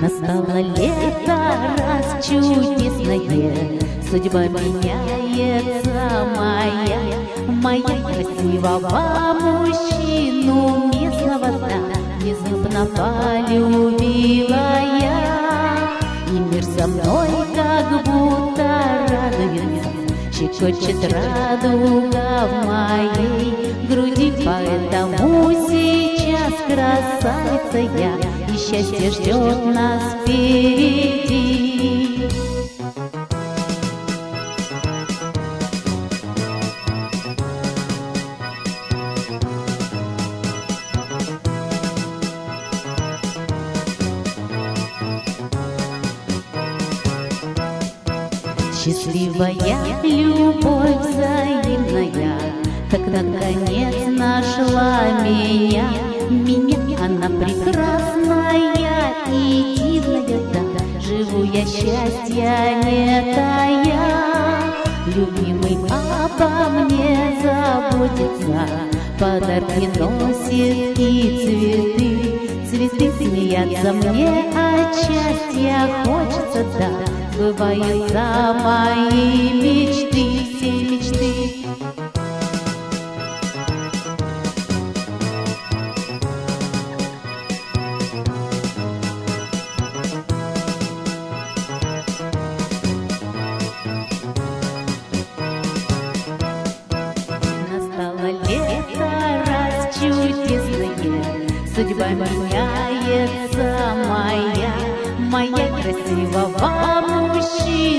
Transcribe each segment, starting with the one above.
Настало лето, раз чудесное, судьба меняется моя красивого мужчину местного, внезапно полюбила я. И мир со мной как будто радуется, щекочет радуга в моей груди. Поэтому сейчас красавица я, и счастье ждет нас впереди. Счастливая любовь взаимная так наконец нашла меня. Она прекрасная и дивная, да, живу я счастья не тая. Любимый обо мне заботится, подарки носит и цветы смеяться мне от счастья хочется, да, сбываются мои мечты, все мечты. Настало лето, раз чудесное, судьба меняется моя красивого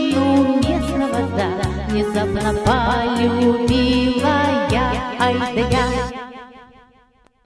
мужчину местного, да, внезапно полюбила я. Ай да